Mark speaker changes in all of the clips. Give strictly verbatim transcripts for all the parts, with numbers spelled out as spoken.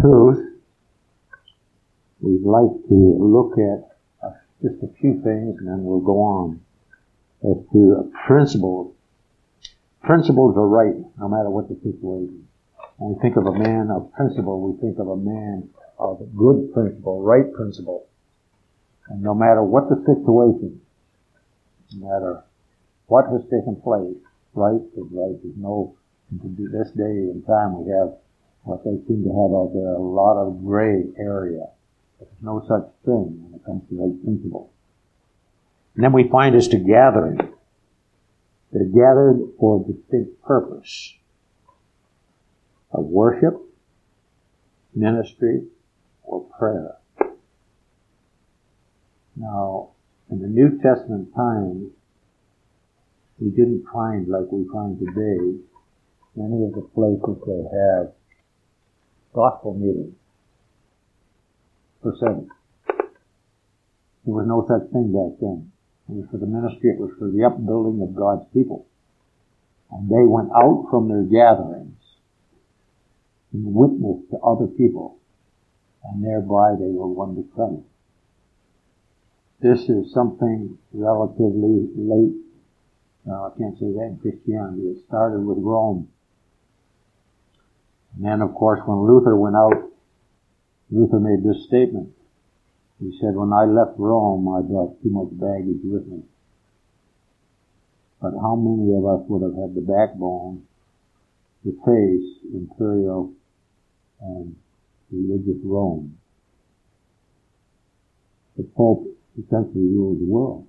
Speaker 1: truth, we'd like to look at uh, just a few things and then we'll go on as to principles. Principles are right no matter what the situation. When we think of a man of principle, we think of a man of good principle, right principle. And no matter what the situation, no matter what has taken place, right is right. There's no, to this day and time we have what they seem to have out there, a lot of gray area. There's no such thing when it comes to right principle. And then we find us to gathering. They're gathered for a distinct purpose of worship, ministry, or prayer. Now, in the New Testament times, we didn't find, like we find today, many of the places they have gospel meetings for seven. There was no such thing back then. It was for the ministry, it was for the upbuilding of God's people. And they went out from their gatherings and witnessed to other people, and thereby they were won to Christ. This is something relatively late. No, I can't say that in Christianity. It started with Rome. And then, of course, when Luther went out, Luther made this statement. He said, when I left Rome, I brought too much baggage with me. But how many of us would have had the backbone to face imperial and religious Rome? The Pope essentially ruled the world.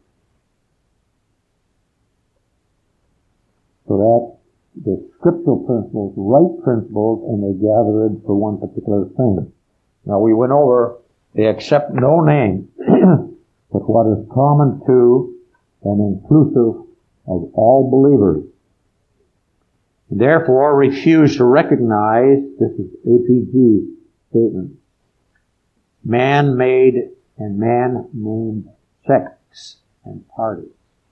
Speaker 1: So that the scriptural principles, right principles, and they're gathered for one particular thing. Now we went over, they accept no name, but what is common to and inclusive of all believers. Therefore refuse to recognize, this is A P G's statement, man-made and man-named sects and parties.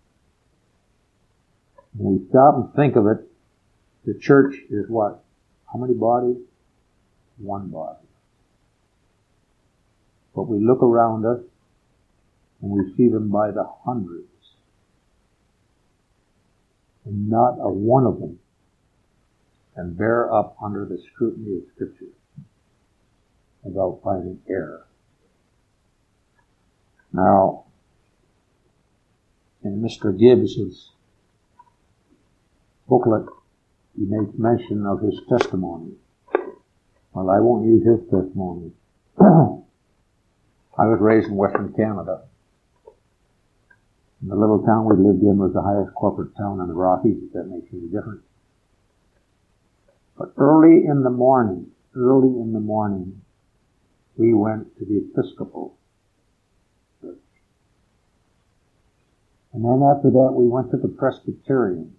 Speaker 1: When we stop and think of it, the church is what? How many bodies? One body. But we look around us and we see them by the hundreds. And not a one of them can bear up under the scrutiny of Scripture without finding error. Now, in Mister Gibbs's booklet, he makes mention of his testimony. Well, I won't use his testimony. I was raised in Western Canada. And the little town we lived in was the highest corporate town in the Rockies, if that makes any difference. But early in the morning, early in the morning, we went to the Episcopal Church. And then after that, we went to the Presbyterian.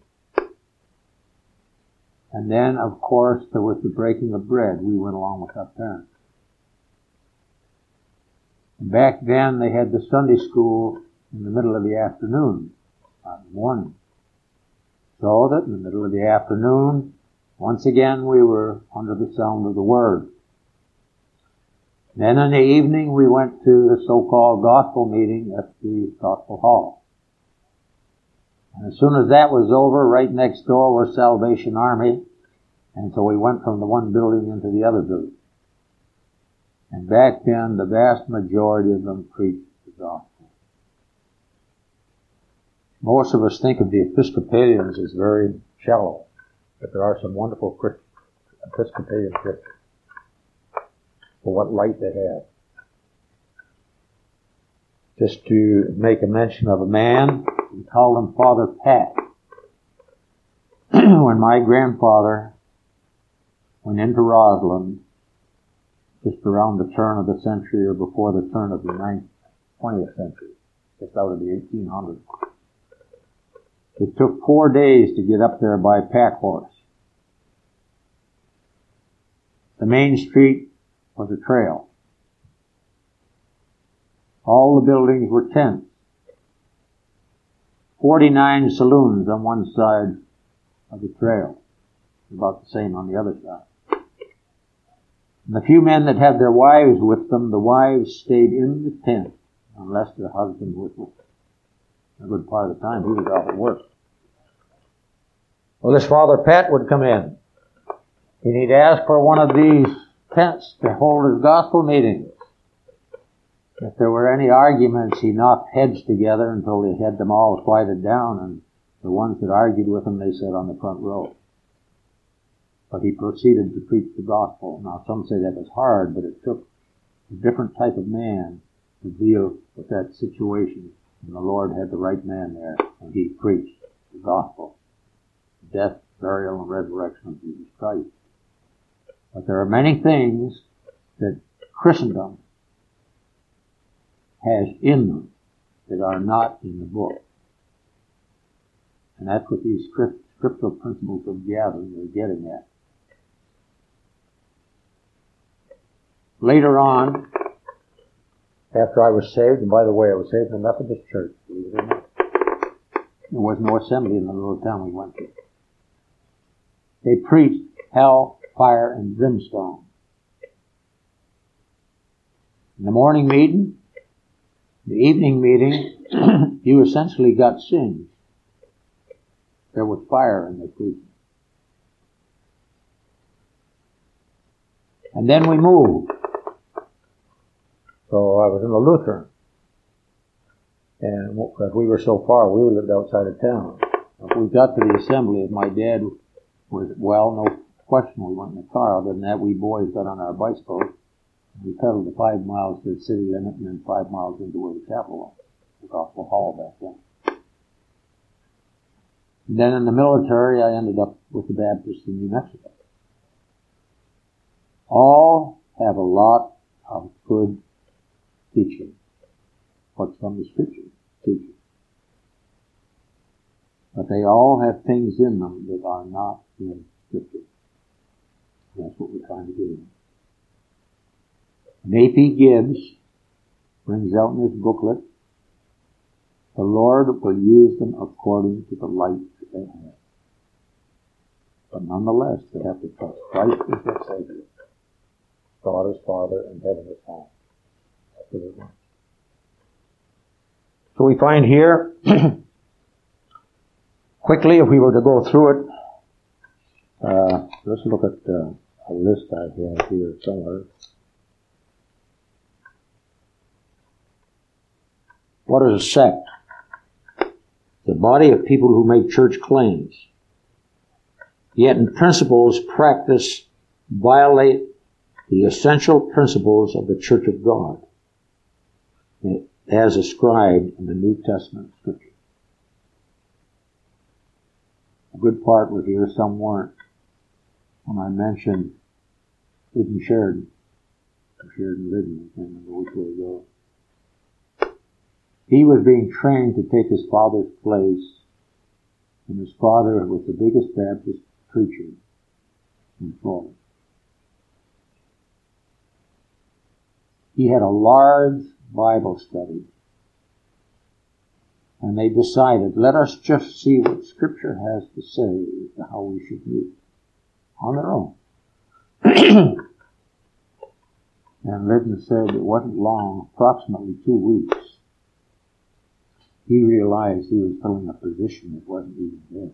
Speaker 1: And then, of course, there was the breaking of bread. We went along with our parents. And back then, they had the Sunday school in the middle of the afternoon, not in the morning. So that in the middle of the afternoon, once again, we were under the sound of the Word. Then in the evening, we went to the so-called gospel meeting at the Gospel Hall. And as soon as that was over, right next door was Salvation Army. And so we went from the one building into the other building. And back then, the vast majority of them preached the gospel. Most of us think of the Episcopalians as very shallow, but there are some wonderful Christ- Episcopalian Christians for what light they have. Just to make a mention of a man, we call him Father Pat. When my grandfather went into Roslyn, just around the turn of the century or before the turn of the ninth, twentieth century, just out of the eighteen hundreds. It took four days to get up there by pack horse. The main street was a trail. All the buildings were tents. Forty-nine saloons on one side of the trail. About the same on the other side. And the few men that had their wives with them, the wives stayed in the tent unless their husband was with them. A good part of the time he was off at work. Well, this Father Pat would come in, and he'd ask for one of these tents to hold his gospel meetings. If there were any arguments, he knocked heads together until he had them all quieted down, and the ones that argued with him, they sat on the front row. But he proceeded to preach the gospel. Now, some say that was hard, but it took a different type of man to deal with that situation. And the Lord had the right man there, and he preached the gospel. Death, burial, and resurrection of Jesus Christ. But there are many things that Christendom has in them that are not in the book. And that's what these scriptural principles of gathering are getting at. Later on, after I was saved, and by the way, I was saved in the Methodist Church, believe it or not. There was no assembly in the little town we went to. They preached hell, fire, and brimstone. In the morning meeting, the evening meeting, you essentially got singed. There was fire in the preaching. And then we moved. So I was in the Lutheran. And because we were so far, we lived outside of town. If we got to the assembly, if my dad was well, no question, we went in the car. Other than that, we boys got on our bicycles. We pedaled the five miles to the city limit and then five miles into where the chapel was, the Gospel Hall back then. And then in the military, I ended up with the Baptists in New Mexico. All have a lot of good teaching. What's from the Scripture teaching. But they all have things in them that are not in Scripture. And that's what we're trying to do. And A P Gibbs brings out in his booklet, the Lord will use them according to the light that they have. But nonetheless, they have to trust Christ as their Savior. God is Father and heaven is home. That's what it wants. So we find here, quickly, if we were to go through it, uh, let's look at uh, a list I have here somewhere. What is a sect? The body of people who make church claims, yet in principles practice violate the essential principles of the Church of God, as ascribed in the New Testament Scripture. A good part were here, some weren't. When I mentioned Lyden Sheridan, Sheridan Lyden, I can't remember which way to go. He was being trained to take his father's place, and his father was the biggest Baptist preacher in Florida. He had a large Bible study, and they decided, let us just see what Scripture has to say as to how we should live on their own. And Lyden said it wasn't long, approximately two weeks, he realized he was filling a position that wasn't even there.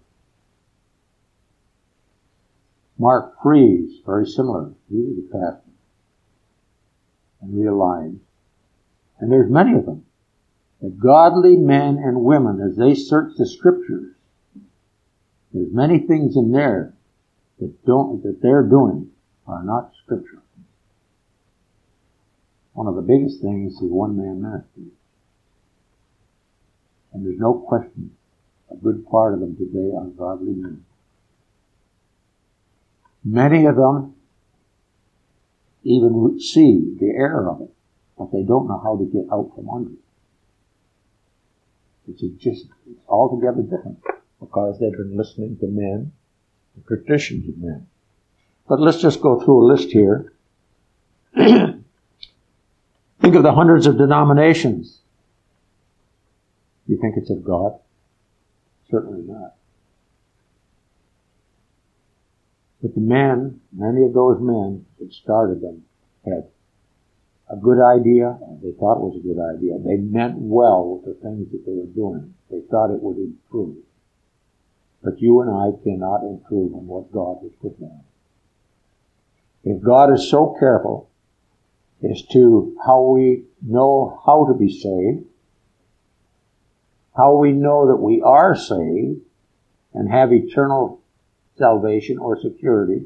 Speaker 1: Mark Fries, very similar. He was a pastor. And realized, and there's many of them, that godly men and women, as they search the Scriptures, there's many things in there that don't, that they're doing are not Scripture. One of the biggest things is one-man ministry. And there's no question, a good part of them today are godly men. Many of them even see the error of it, but they don't know how to get out from under it. It's just it's altogether different because they've been listening to men, the traditions of men. But let's just go through a list here. Think of the hundreds of denominations. You think it's of God? Certainly not. But the men, many of those men that started them, had a good idea, and they thought it was a good idea. They meant well with the things that they were doing. They thought it would improve. But you and I cannot improve on what God has put down. If God is so careful as to how we know how to be saved, how we know that we are saved and have eternal salvation or security,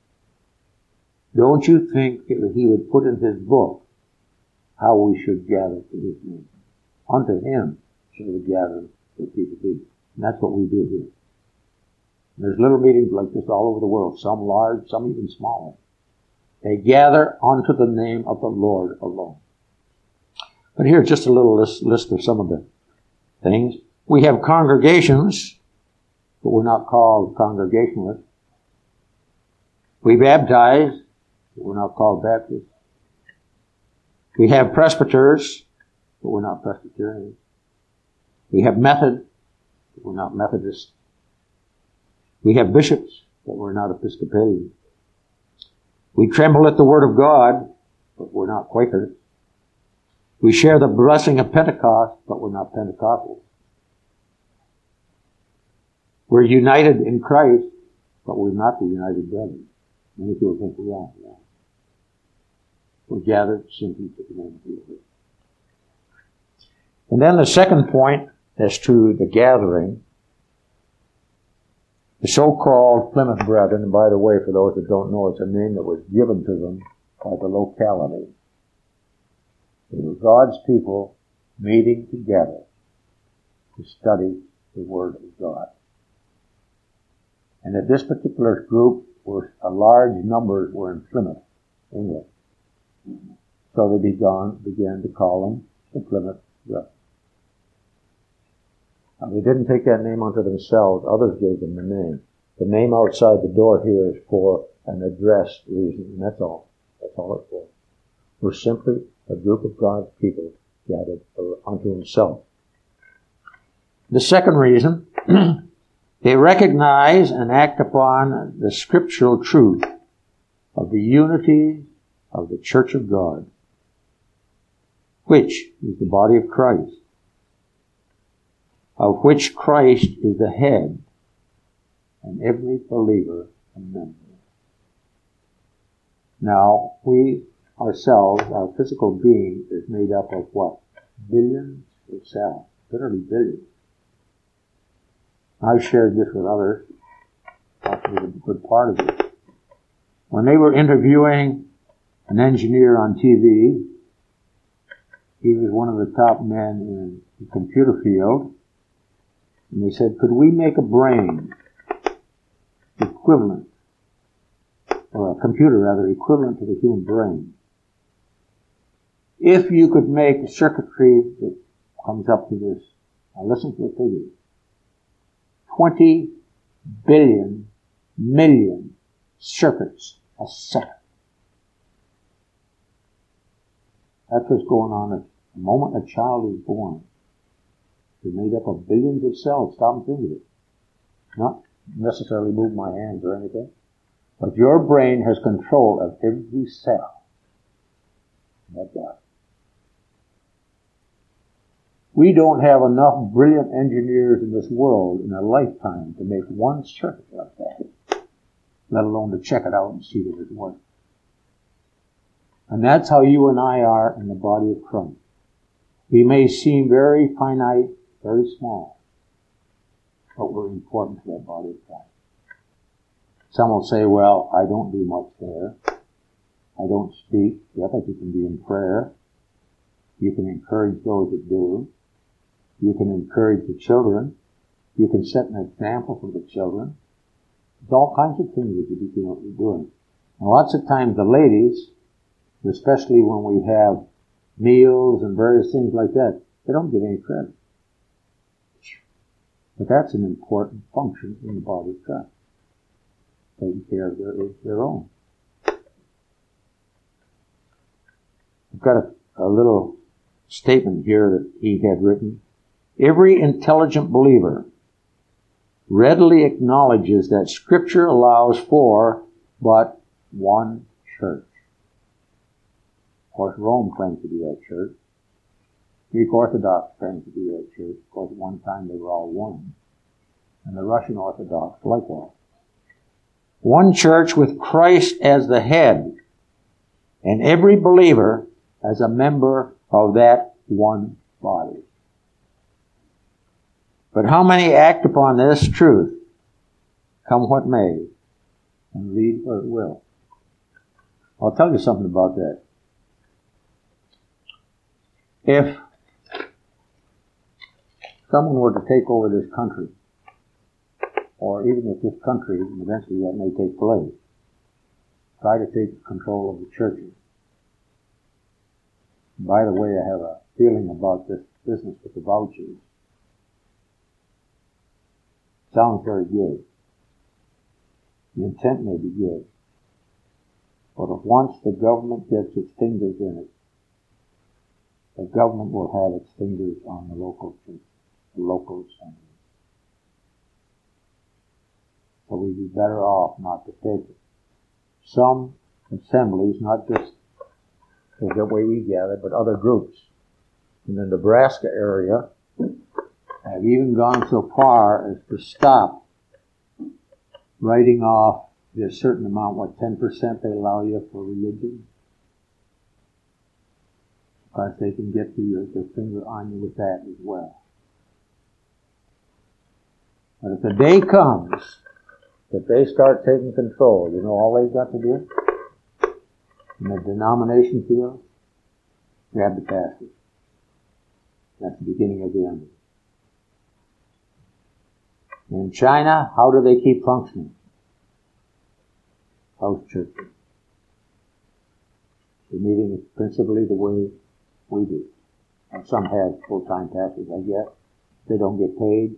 Speaker 1: don't you think that he would put in his book how we should gather to his name? Unto him shall we gather the people be. And that's what we do here. And there's little meetings like this all over the world, some large, some even smaller. They gather unto the name of the Lord alone. But here's just a little list, list of some of the things. We have congregations, but we're not called Congregationalists. We baptize, but we're not called Baptists. We have presbyters, but we're not Presbyterians. We have method, but we're not Methodists. We have bishops, but we're not Episcopalians. We tremble at the Word of God, but we're not Quakers. We share the blessing of Pentecost, but we're not Pentecostals. We're united in Christ, but we're not the United Brethren. Many people think we are. Yeah. We're gathered simply to the name of the Lord. And then the second point as to the gathering, the so-called Plymouth Brethren, and by the way, for those that don't know, it's a name that was given to them by the locality. They were God's people meeting together to study the Word of God. And at this particular group, were a large number were in Plymouth, England. So they began, began to call them the Plymouth Brethren. Now, they didn't take that name unto themselves. Others gave them the name. The name outside the door here is for an address reason, and that's all. That's all it's for. We're simply a group of God's people gathered unto himself. The second reason, they recognize and act upon the scriptural truth of the unity of the Church of God, which is the body of Christ, of which Christ is the head, and every believer a member. Now, we ourselves, our physical being, is made up of what? Billions of cells. Literally billions. I've shared this with others. That's a good part of it. When they were interviewing an engineer on T V, he was one of the top men in the computer field, and they said, could we make a brain equivalent, or a computer rather, equivalent to the human brain, if you could make a circuitry that comes up to this? Now listen to the figures. twenty billion million circuits a second. That's what's going on at the moment a child is born. They're made up of billions of cells. Stop and think of it. Not necessarily move my hands or anything, but your brain has control of every cell. That's God. We don't have enough brilliant engineers in this world in a lifetime to make one circuit like that, let alone to check it out and see that it works. And that's how you and I are in the body of Christ. We may seem very finite, very small, but we're important to that body of Christ. Some will say, well, I don't do much there. I don't speak. Yeah, but you can be in prayer. You can encourage those that do. You can encourage the children. You can set an example for the children. There's all kinds of things that you can do what you're doing. And lots of times the ladies, especially when we have meals and various things like that, they don't get any credit. But that's an important function in the body of Christ. Taking care of their, their own. I've got a, a little statement here that he had written. Every intelligent believer readily acknowledges that Scripture allows for but one church. course, Rome claims to be that church. Greek Orthodox claims to be that church. Of course, at one time they were all one. And the Russian Orthodox likewise. One church with Christ as the head, and every believer as a member of that one body. But how many act upon this truth, come what may, and lead where it will? I'll tell you something about that. If someone were to take over this country, or even if this country, and eventually that may take place, try to take control of the churches. And by the way, I have a feeling about this business with the vouchers. Sounds very good. The intent may be good. But if once the government gets its fingers in it, the government will have its fingers on the local church, the local assembly. So we'd be better off not to take it. Some assemblies, not just the way we gather, but other groups in the Nebraska area have even gone so far as to stop writing off a certain amount, what, ten percent they allow you for religion? Because they can get to your, their finger on you with that as well. But if the day comes that they start taking control, you know all they've got to do? In the denomination field, grab the pastor. That's the beginning of the end. In China, how do they keep functioning? House churches. The meeting is principally the way we do. And some have full-time pastors, I guess. They don't get paid.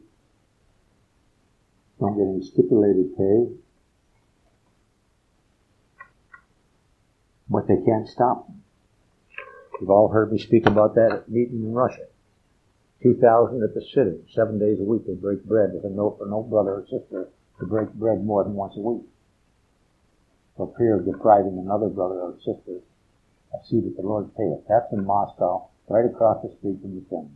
Speaker 1: Don't get any stipulated pay. But they can't stop them. You've all heard me speak about that at meeting in Russia. Two thousand at the sitting. Seven days a week they break bread with a note for no brother or sister to break bread more than once a week. For fear of depriving another brother or sister a seat at the Lord's table. That's in Moscow, right across the street from the Kremlin.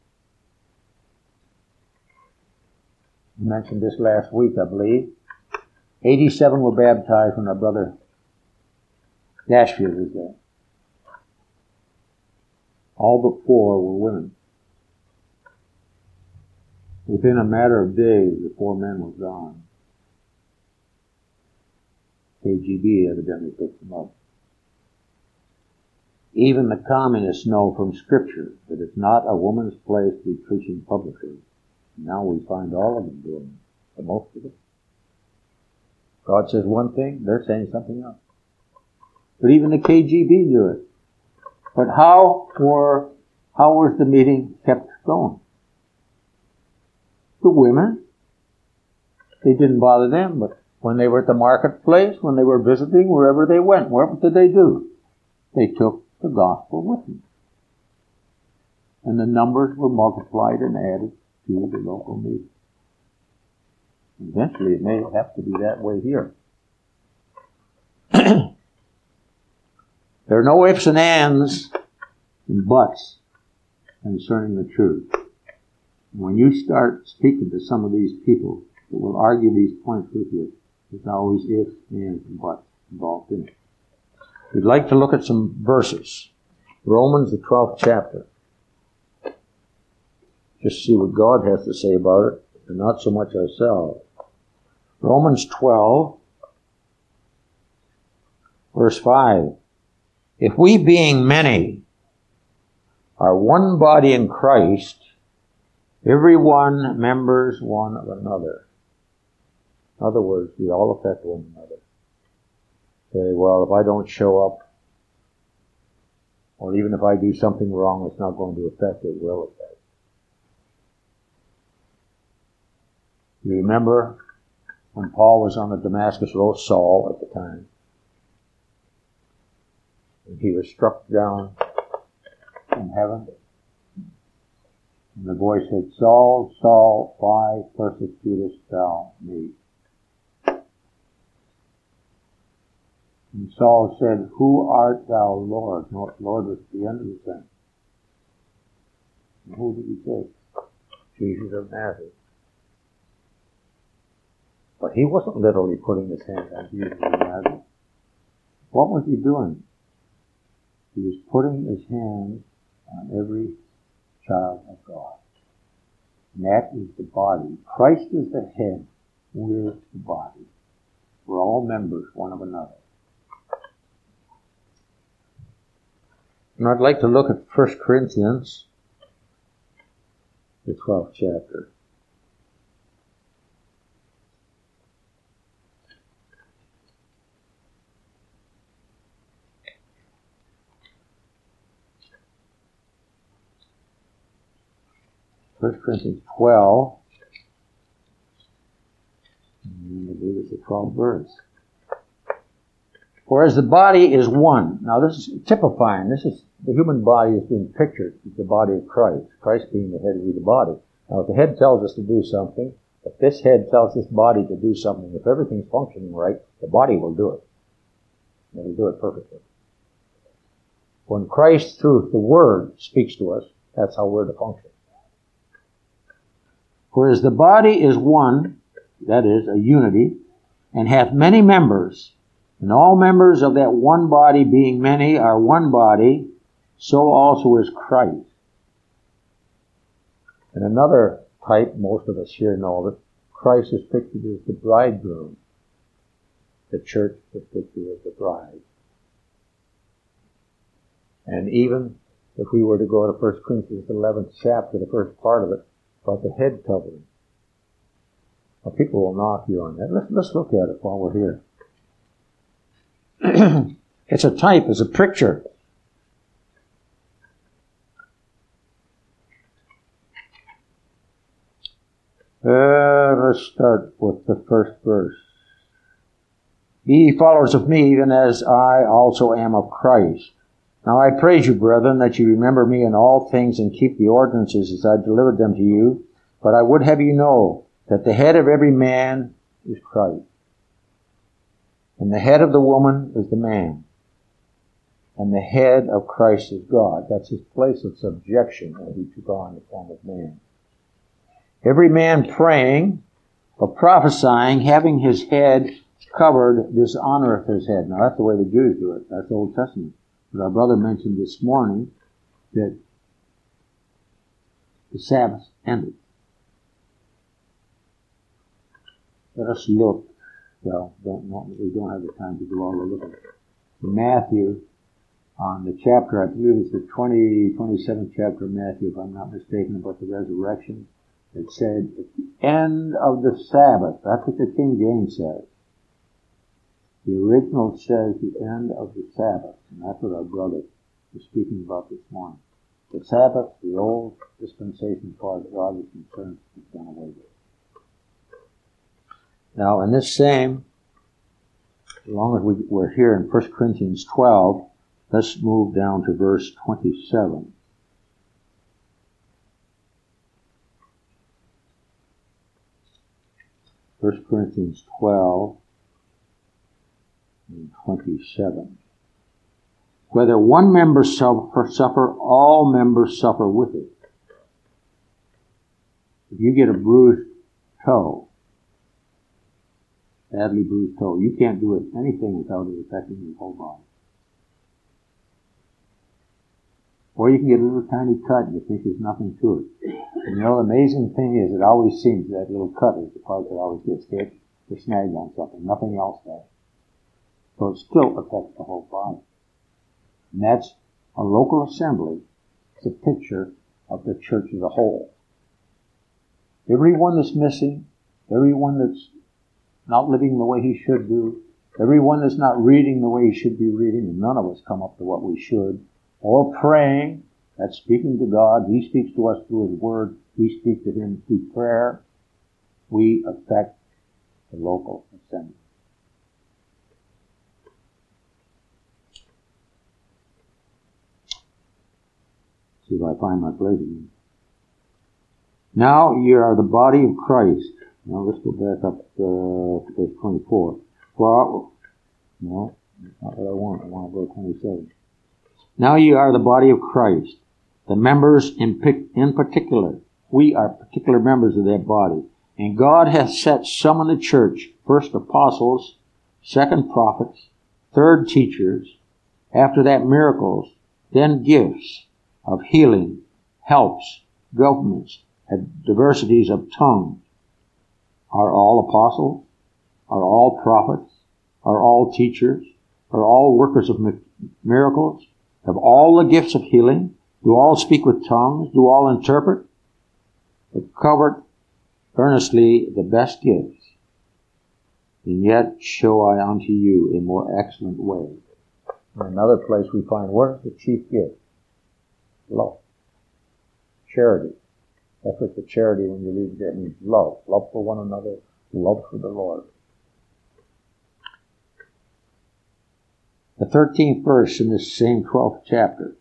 Speaker 1: I mentioned this last week, I believe. eighty-seven were baptized when our brother Nashfield was there. All but four were women. Within a matter of days, the four men were gone. K G B evidently picked them up. Even the communists know from Scripture that it's not a woman's place to be preaching publicly. Now we find all of them doing it, the most of it. God says one thing, they're saying something else. But even the K G B do it. But how were, how was the meeting kept going? The women, they didn't bother them, but when they were at the marketplace, when they were visiting, wherever they went, what did they do? They took the gospel with them. And the numbers were multiplied and added to the local meeting. Eventually it may have to be that way here. There are no ifs and ands and buts concerning the truth. When you start speaking to some of these people that will argue these points with you, there's always ifs, ands, and buts involved in it. We'd like to look at some verses. Romans, the twelfth chapter. Just see what God has to say about it, and not so much ourselves. Romans twelve, verse five. If we, being many, are one body in Christ, every one members one of another. In other words, we all affect one another. Say, well, if I don't show up, or even if I do something wrong, it's not going to affect it. Will affect. You remember when Paul was on the Damascus Road, Saul at the time, and he was struck down from heaven. And the voice said, Saul, Saul, why persecutest thou me? And Saul said, "Who art thou, Lord?" No, Lord was at the end of the sentence. And who did he say? Jesus of Nazareth. But he wasn't literally putting his hands on Jesus of Nazareth. What was he doing? He was putting his hands on every child of God. And that is the body. Christ is the head. We're the body. We're all members one of another. And I'd like to look at First Corinthians, the twelfth chapter. First Corinthians twelve, and I believe it's the twelfth verse. For as the body is one. Now this is typifying. This is, the human body is being pictured as the body of Christ. Christ being the head of the body. Now if the head tells us to do something, if this head tells this body to do something, if everything's functioning right, the body will do it. It'll do it perfectly. When Christ, through the Word, speaks to us, that's how we're to function. For as the body is one, that is, a unity, and hath many members, and all members of that one body being many are one body, so also is Christ. And another type, most of us here know that Christ is pictured as the bridegroom. The church is pictured as the bride. And even if we were to go to First Corinthians eleventh chapter, the first part of it, about the head covering. Well, people will knock you on that. Let's, let's look at it while we're here. It's a type, it's a picture. Uh, let's start with the first verse. Be ye followers of me, even as I also am of Christ. Now I praise you, brethren, that you remember me in all things and keep the ordinances as I delivered them to you. But I would have you know that the head of every man is Christ. And the head of the woman is the man. And the head of Christ is God. That's his place of subjection that he took on the form of man. Every man praying or prophesying, having his head covered, dishonoreth his head. Now that's the way the Jews do it. That's the Old Testament. But our brother mentioned this morning that the Sabbath ended. Let us look. Well, don't, don't, we don't have the time to do all the looking. Matthew, on the chapter, I believe it's the twenty, twenty-seventh chapter of Matthew, if I'm not mistaken, about the resurrection. It said, at the end of the Sabbath. That's what the King James says. The original says the end of the Sabbath. And that's what our brother was speaking about this morning. The Sabbath, the old dispensation, as far as God is concerned, is done away with. Now, in this same, as long as we, we're here in First Corinthians twelve, let's move down to verse twenty-seven. First Corinthians twelve and twenty-seven. Whether one member suffer, suffer, all members suffer with it. If you get a bruised toe, badly bruised toe, you can't do it anything without it affecting your whole body. Or you can get a little tiny cut and you think there's nothing to it. And you know, the amazing thing is, it always seems that little cut is the part that always gets hit or snagged on something. Nothing else does. So it still affects the whole body. And that's a local assembly. It's a picture of the church as a whole. Everyone that's missing, everyone that's not living the way he should do, everyone that's not reading the way he should be reading, and none of us come up to what we should, or praying, that's speaking to God. He speaks to us through his word. We speak to him through prayer. We affect the local assembly. See if I find my place again. Now ye are the body of Christ. Now let's go back up uh, to verse twenty-four. For, no, That's not what I want. I want to go to twenty-seven. Now you are the body of Christ, the members in, in particular. We are particular members of that body. And God hath set some in the church, first apostles, second prophets, third teachers, after that miracles, then gifts of healing, helps, governments, and diversities of tongues. Are all apostles? Are all prophets? Are all teachers? Are all workers of miracles? Have all the gifts of healing? Do all speak with tongues? Do all interpret? But covet earnestly the best gifts, and yet show I unto you a more excellent way. In another place we find, what is the chief gift? Love. Charity. That's what the charity, when you read that, means love. Love for one another, love for the Lord. The thirteenth verse in this same twelfth chapter.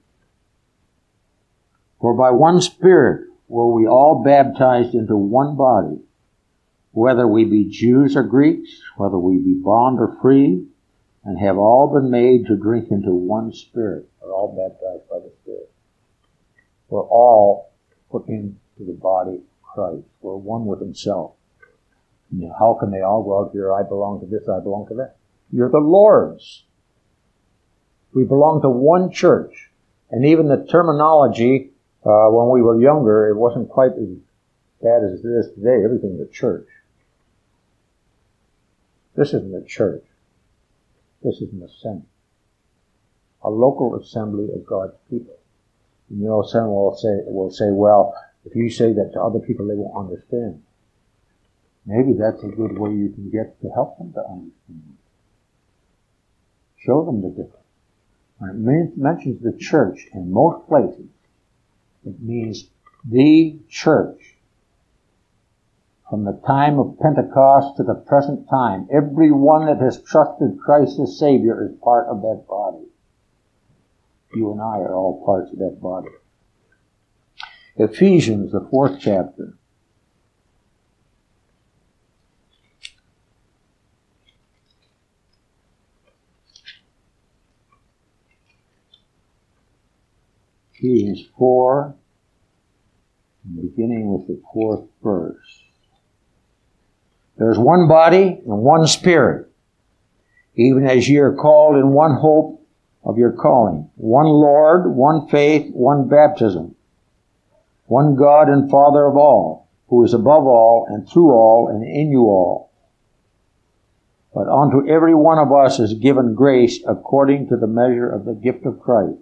Speaker 1: For by one Spirit were we all baptized into one body, whether we be Jews or Greeks, whether we be bond or free, and have all been made to drink into one Spirit. We're all baptized by the Spirit. We're all put into the body of Christ. We're one with Himself. You know, how can they all go out here, I belong to this, I belong to that? You're the Lord's. We belong to one church. And even the terminology, uh, when we were younger, it wasn't quite as bad as it is today. Everything's a church. This isn't a church. This is an assembly. A local assembly of God's people. And you know, some will say, will say, well, if you say that to other people, they won't understand. Maybe that's a good way you can get to help them to understand. Show them the difference. When it mentions the church in most places, it means the church. From the time of Pentecost to the present time, everyone that has trusted Christ as Savior is part of that body. You and I are all parts of that body. Ephesians, the fourth chapter. Ephesians four, beginning with the fourth verse. There's one body and one Spirit, even as ye are called in one hope of your calling. One Lord, one faith, one baptism. One God and Father of all, who is above all and through all and in you all. But unto every one of us is given grace according to the measure of the gift of Christ.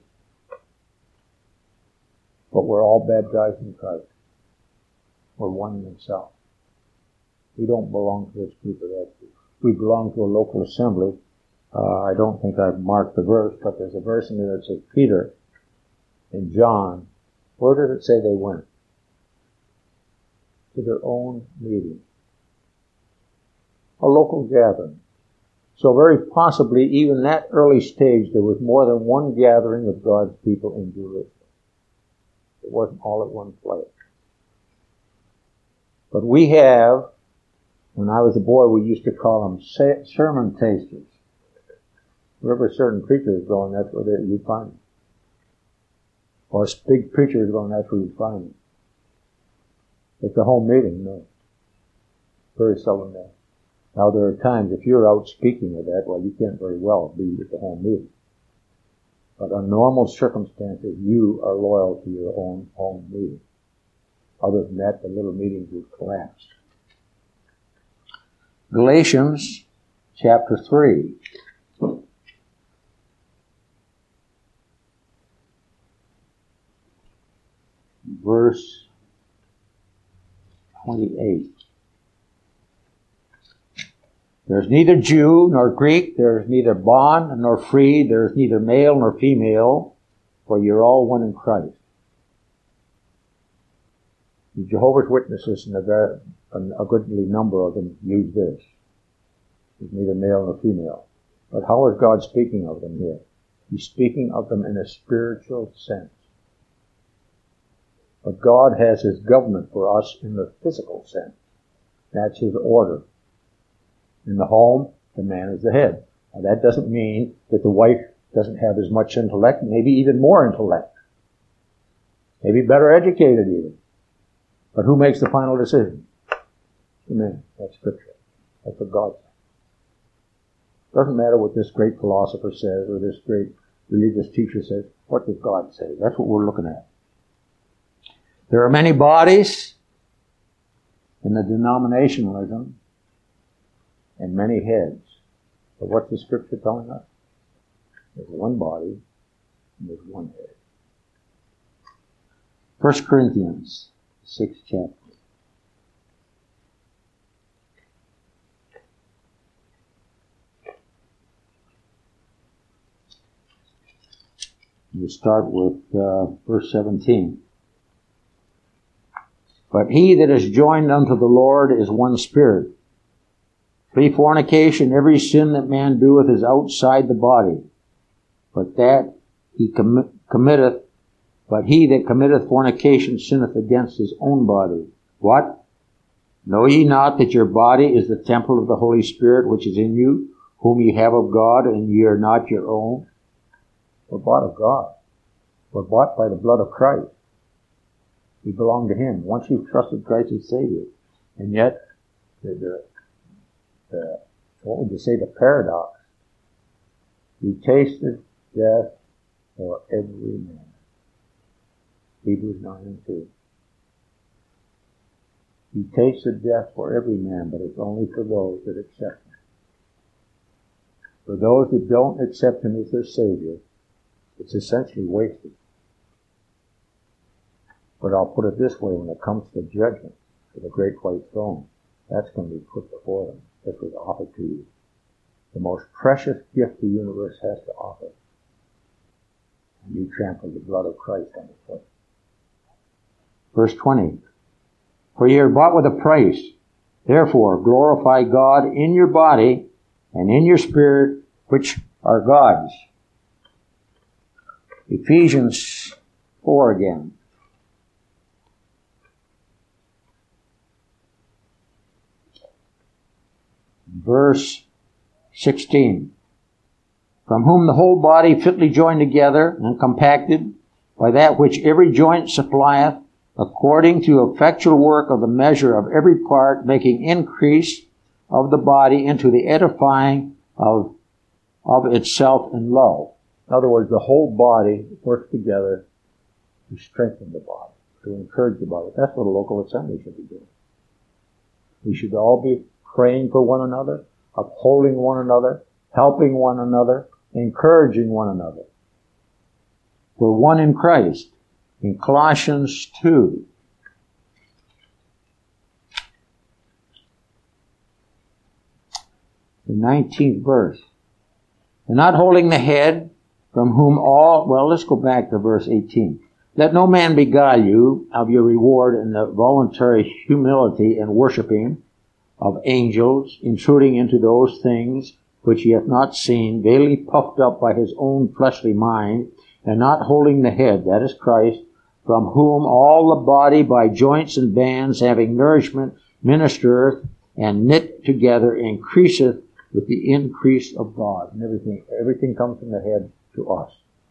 Speaker 1: But we're all baptized in Christ. We're one in Himself. We don't belong to this group or that group. We belong to a local assembly. Uh, I don't think I've marked the verse, but there's a verse in there that says Peter and John. Where did it say they went? To their own meeting. A local gathering. So very possibly, even that early stage, there was more than one gathering of God's people in Jerusalem. It wasn't all at one place. But we have, when I was a boy, we used to call them sermon tasters. Wherever certain preachers is going, that's where you find them. Or a big preacher is going, that's where you find them. It's a home meeting, no. Very seldom there. Now there are times, if you're out speaking of that, well, you can't very well be at the home meeting. But under normal circumstances, you are loyal to your own home meeting. Other than that, the little meetings would collapse. Galatians chapter three. Verse twenty-eight. There's neither Jew nor Greek, there's neither bond nor free, there's neither male nor female, for you're all one in Christ. The Jehovah's Witnesses, and a, a goodly number of them, use this. There's neither male nor female. But how is God speaking of them here? He's speaking of them in a spiritual sense. But God has His government for us in the physical sense. That's His order. In the home, the man is the head. Now, that doesn't mean that the wife doesn't have as much intellect, maybe even more intellect. Maybe better educated even. But who makes the final decision? The man. That's Scripture. That's what God says. Doesn't matter what this great philosopher says or this great religious teacher says. What does God say? That's what we're looking at. There are many bodies in the denominationalism and many heads. But what's the Scripture telling us? There's one body and there's one head. First Corinthians, sixth chapter. We start with uh, verse seventeen. But he that is joined unto the Lord is one spirit. Flee fornication, every sin that man doeth is outside the body, but that he com- committeth, but he that committeth fornication sinneth against his own body. What? Know ye not that your body is the temple of the Holy Spirit which is in you, whom ye have of God, and ye are not your own? We're bought of God. We're bought by the blood of Christ. We belong to Him. Once you've trusted Christ as Savior. And yet, the, the, the, what would you say, the paradox? He tasted death for every man. Hebrews nine and two. He tasted death for every man, but it's only for those that accept Him. For those that don't accept Him as their Savior, it's essentially wasted. But I'll put it this way, when it comes to judgment, to the great white throne, that's going to be put before them. This was offered to you. The most precious gift the universe has to offer. And you trampled the blood of Christ on the foot. Verse twenty. For ye are bought with a price. Therefore glorify God in your body and in your spirit, which are God's. Ephesians four again. Verse sixteen. From whom the whole body fitly joined together and compacted by that which every joint supplieth, according to effectual work of the measure of every part, making increase of the body into the edifying of, of itself in love. In other words, the whole body works together to strengthen the body, to encourage the body. That's what a local assembly should be doing. We should all be praying for one another, upholding one another, helping one another, encouraging one another. We're one in Christ. In Colossians two. The nineteenth verse. And not holding the head, from whom all, well, let's go back to verse eighteen. Let no man beguile you of your reward in the voluntary humility and worshiping of angels, intruding into those things which he hath not seen, vainly puffed up by his own fleshly mind, and not holding the head, that is Christ, from whom all the body by joints and bands, having nourishment, ministereth and knit together, increaseth with the increase of God. And everything, everything comes from the head to us.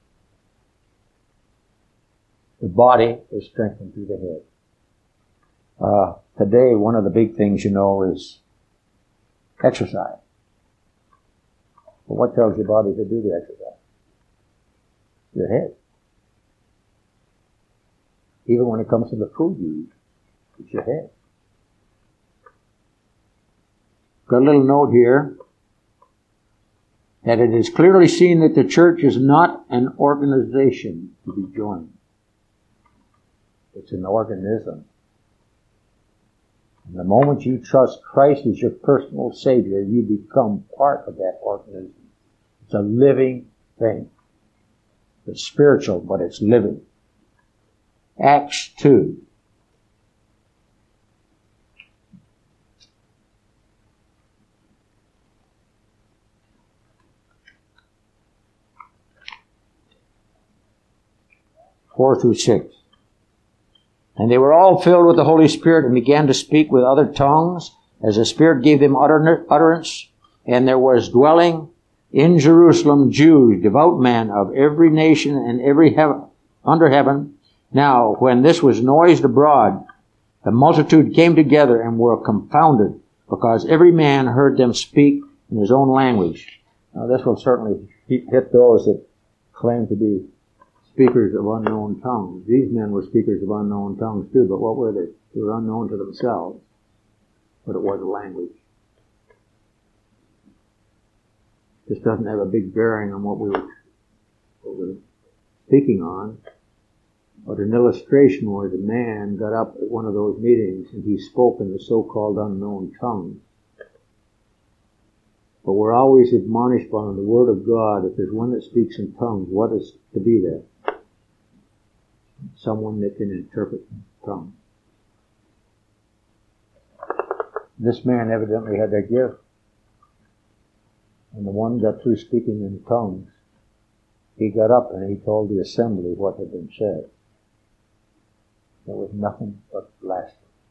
Speaker 1: The body is strengthened through the head. Uh, today, one of the big things, you know, is exercise. But what tells your body to do the exercise? Your head. Even when it comes to the food you eat, it's your head. Got a little note here that it is clearly seen that the church is not an organization to be joined. It's an organism. And the moment you trust Christ as your personal Savior, you become part of that organism. It's a living thing. It's spiritual, but it's living. Acts two. Four through six. And they were all filled with the Holy Spirit and began to speak with other tongues as the Spirit gave them utter- utterance. And there was dwelling In Jerusalem, Jews, devout men of every nation and every heaven, under heaven. Now, when this was noised abroad, the multitude came together and were confounded, because every man heard them speak in his own language. Now, this will certainly hit those that claim to be speakers of unknown tongues. These men were speakers of unknown tongues too, but what were they? They were unknown to themselves, but it was a language. This doesn't have a big bearing on what we were, what we were speaking on, but an illustration was a man got up at one of those meetings and he spoke in the so-called unknown tongues. But we're always admonished by the Word of God, if there's one that speaks in tongues, what is to be there? Someone that can interpret tongues. This man evidently had that gift. And the one got through speaking in tongues. He got up and he told the assembly what had been said. There was nothing but blasphemy.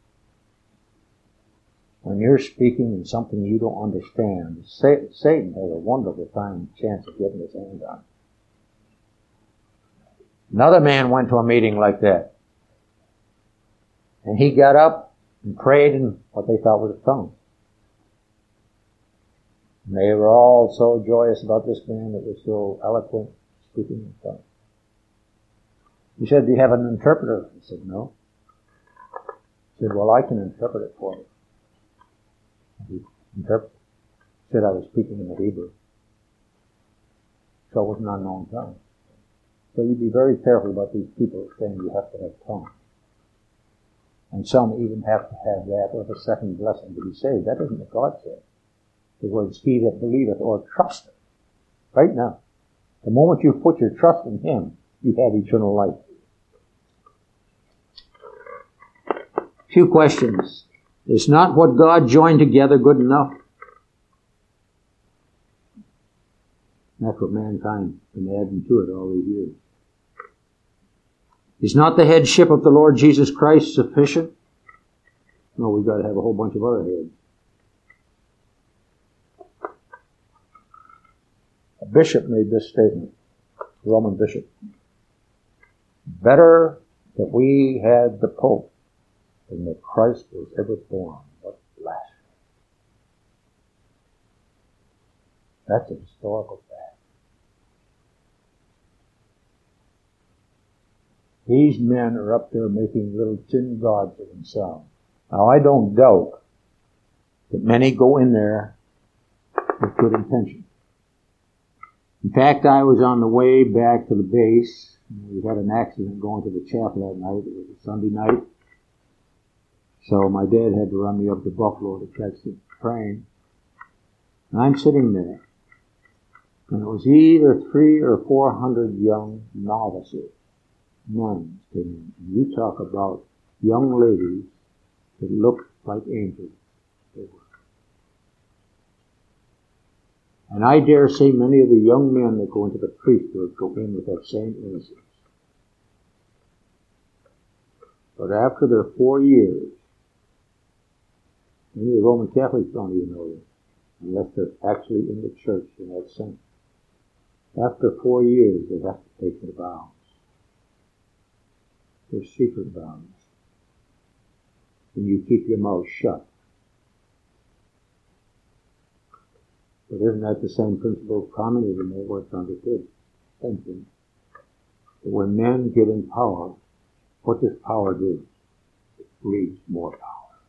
Speaker 1: When you're speaking in something you don't understand, Satan has a wonderful time, chance of getting his hands on it. Another man went to a meeting like that. And he got up and prayed in what they thought was a tongue. And they were all so joyous about this man that was so eloquent, speaking in tongues. He said, do you have an interpreter? He said, no. He said, well, I can interpret it for you. He interpreted. He said, I was speaking in the Hebrew. So it was an unknown tongue. So you'd be very careful about these people saying you have to have tongues. And some even have to have that or the second blessing to be saved. That isn't what God said. The words, he that believeth or trusteth. Right now. The moment you put your trust in him, you have eternal life. Few questions. Is not what God joined together good enough? That's what mankind has been adding to it all these years. Is not the headship of the Lord Jesus Christ sufficient? No, we've got to have a whole bunch of other heads. A bishop made this statement, a Roman bishop. Better that we had the Pope than that Christ was ever born. What blasphemy. That's a historical fact. These men are up there making little tin gods of themselves. Now, I don't doubt that many go in there with good intentions. In fact, I was on the way back to the base. We had an accident going to the chapel that night. It was a Sunday night. So my dad had to run me up to Buffalo to catch the train. And I'm sitting there. And it was either three or four hundred young novices, nuns came in. And you talk about young ladies that looked like angels. They were. And I dare say many of the young men that go into the priesthood go in with that same innocence. But after their four years, many of the Roman Catholics don't even know this, unless they're actually in the church in that sense. After four years, they have to take their vows. They're secret vows. And you keep your mouth shut. But isn't that the same principle of communism that was understood? Same thing. But when men get in power, what does power do? It breeds more power.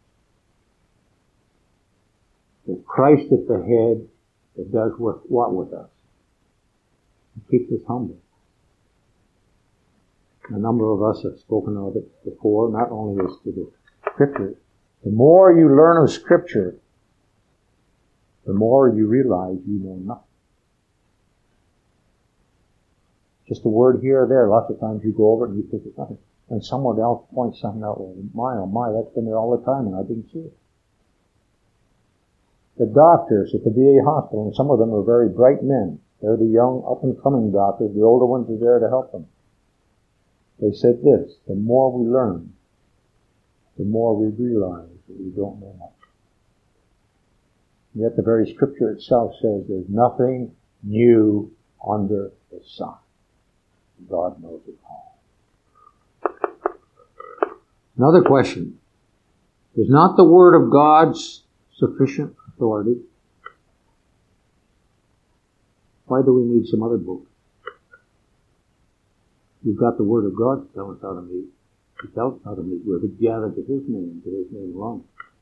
Speaker 1: If Christ at the head, it does with, what with us? It keeps us humble. A number of us have spoken of it before, not only as to the Scripture. The more you learn of Scripture, the more you realize you know nothing. Just a word here or there, lots of times you go over it and you think it's nothing. And someone else points something out, well, my, oh my, that's been there all the time and I didn't see it. The doctors at the V A hospital, and some of them are very bright men. They're the young, up-and-coming doctors. The older ones are there to help them. They said this, the more we learn, the more we realize that we don't know much. Yet the very Scripture itself says there's nothing new under the sun. God knows it all. Another question. Is not the Word of God sufficient authority? Why do we need some other book? You've got the Word of God to tell us how to meet. He tells us how to meet. We're to gather to His name, to His name alone.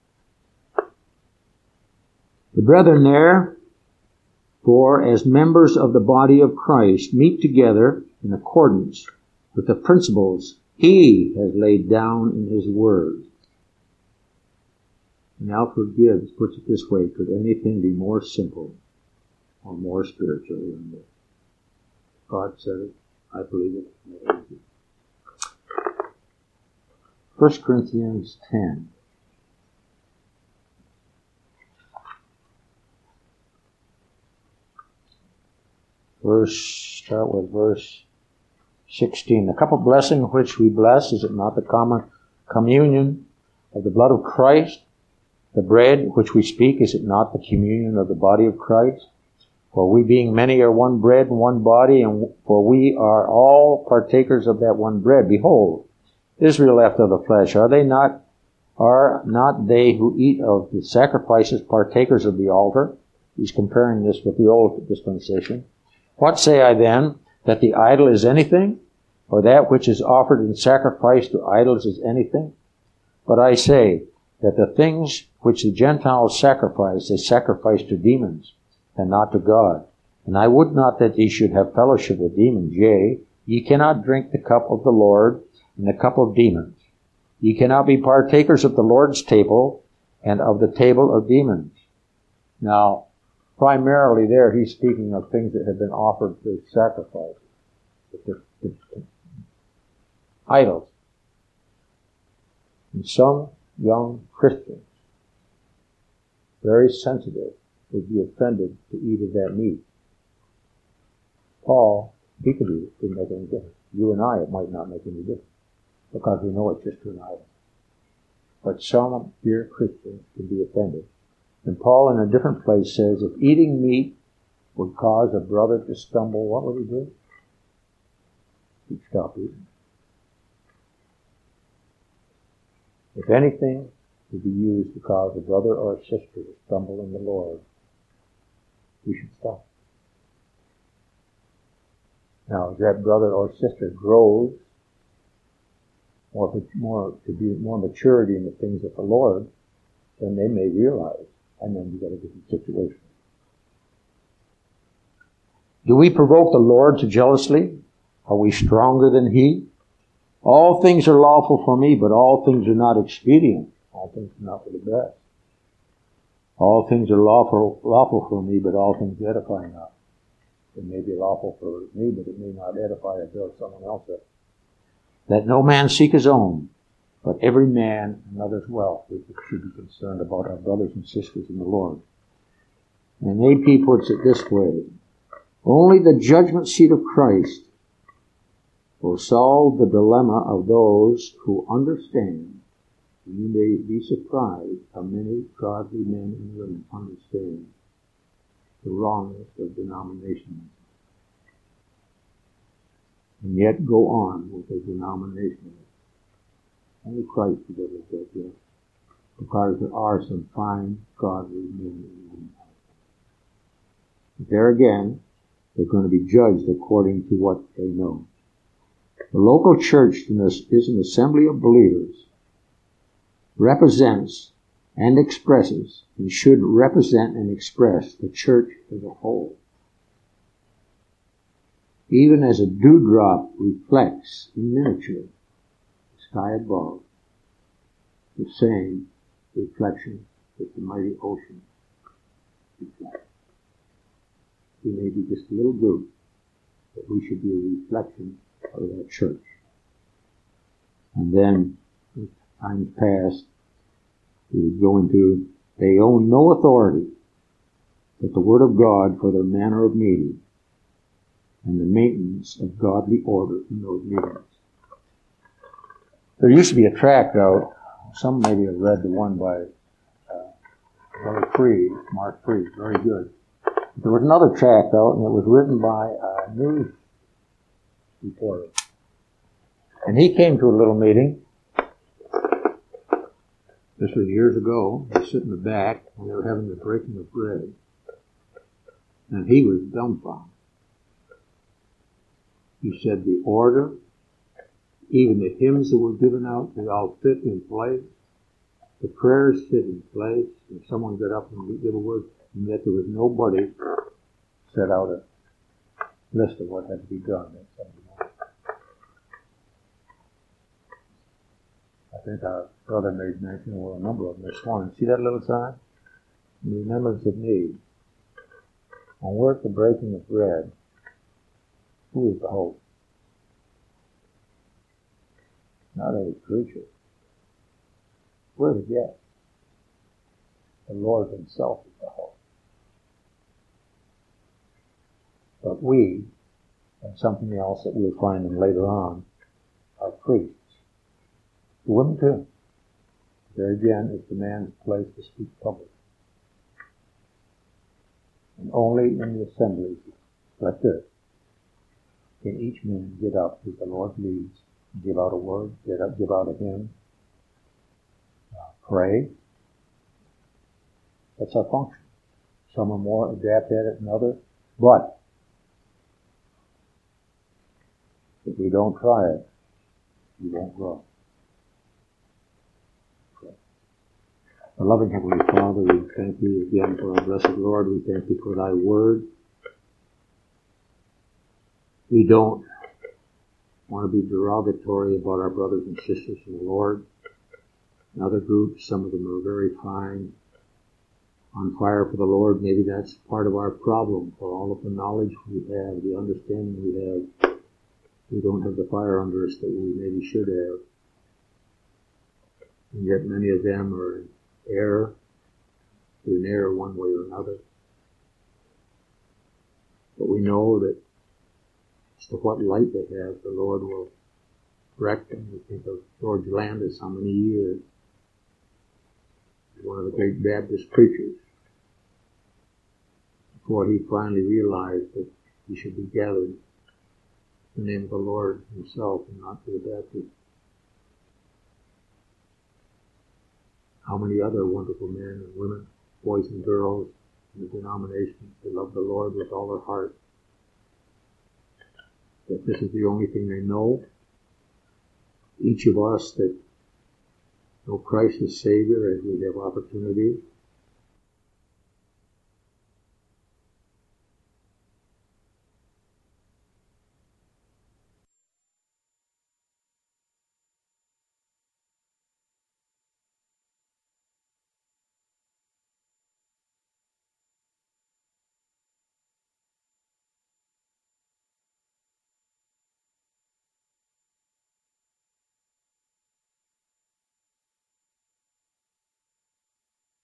Speaker 1: The brethren therefore, as members of the body of Christ, meet together in accordance with the principles He has laid down in His Word. And Alfred Gibbs puts it this way: could anything be more simple or more spiritual than this? God said it. I believe it. First Corinthians ten. Verse, start with verse sixteen. The cup of blessing which we bless, is it not the common communion of the blood of Christ? The bread which we speak, is it not the communion of the body of Christ? For we being many are one bread and one body, and for we are all partakers of that one bread. Behold, Israel after the flesh, are they not, are not they who eat of the sacrifices partakers of the altar? He's comparing this with the old dispensation. What say I then? That the idol is anything? Or that which is offered in sacrifice to idols is anything? But I say that the things which the Gentiles sacrifice, they sacrifice to demons, and not to God. And I would not that ye should have fellowship with demons. Yea, ye cannot drink the cup of the Lord and the cup of demons. Ye cannot be partakers of the Lord's table and of the table of demons. Now, primarily there, he's speaking of things that have been offered to sacrifice. The, the, the idols. And some young Christians, very sensitive, would be offended to eat of that meat. Paul, he could eat it, didn't make any difference. You and I, it might not make any difference, because we know it's just an idol. But some dear Christians can be offended. And Paul, in a different place, says, if eating meat would cause a brother to stumble, what would he do? He'd stop eating. If anything would be used to cause a brother or a sister to stumble in the Lord, we should stop. Now, as that brother or sister grows, or more to be more maturity in the things of the Lord, then they may realize, and then you got a different situation. Do we provoke the Lord to jealousy? Are we stronger than He? All things are lawful for me, but all things are not expedient. All things are not for the best. All things are lawful, lawful for me, but all things edify not. It may be lawful for me, but it may not edify or build someone else up. Let no man seek his own, but every man another's wealth. We should be concerned about our brothers and sisters in the Lord. And A P puts it this way: only the judgment seat of Christ will solve the dilemma of those who understand. You may be surprised how many godly men and women understand the wrongness of denominations, and yet go on with their denomination. Only Christ is ever judge us, because there are some fine godly men and women. But there again, they're going to be judged according to what they know. The local church is an assembly of believers, represents and expresses, and should represent and express the church as a whole. Even as a dewdrop reflects in miniature the sky above, the same reflection that the mighty ocean reflects. We may be just a little group, but we should be a reflection of that church. And then, as times past, we would go into, they own no authority but the Word of God for their manner of meeting and the maintenance of godly order in those meetings. There used to be a tract out, some maybe have read the one by uh, Brother Freed, Mark Freed, very good. There was another tract out, and it was written by a news reporter. And he came to a little meeting. This was years ago. He was sitting in the back, and they were having the breaking of bread. And he was dumbfounded. He said the order, even the hymns that were given out, they all fit in place. The prayers fit in place. And someone got up and gave a word, and yet there was nobody set out a list of what had to be done. I think our brother made mention, well, a number of them this morning. See that little sign? In remembrance of me. On work the breaking of bread, who is the hope? Not a preacher. We're the guest. The Lord himself is the hope. But we, and something else that we'll find in later on, are priests. The women too. There again is the man's place to speak publicly. And only in the assemblies like this can each man get up as the Lord leads, give out a word, get up, give out a hymn, uh, pray. That's our function. Some are more adept at it than others, but if we don't try it, we won't grow. Our loving Heavenly Father, we thank you again for our blessed Lord. We thank you for thy word. We don't want to be derogatory about our brothers and sisters in the Lord. In other groups, some of them are very fine, on fire for the Lord. Maybe that's part of our problem. For all of the knowledge we have, the understanding we have, we don't have the fire under us that we maybe should have. And yet many of them are in error. They're in error one way or another. But we know that as to what light they have, the Lord will correct them. We think of George Landis, how many years? One of the great Baptist preachers. Before he finally realized that he should be gathered in the name of the Lord himself and not to the Baptist. How many other wonderful men and women, boys and girls in the denominations, they love the Lord with all their heart. That this is the only thing they know. Each of us that know Christ as Savior, as we have opportunity,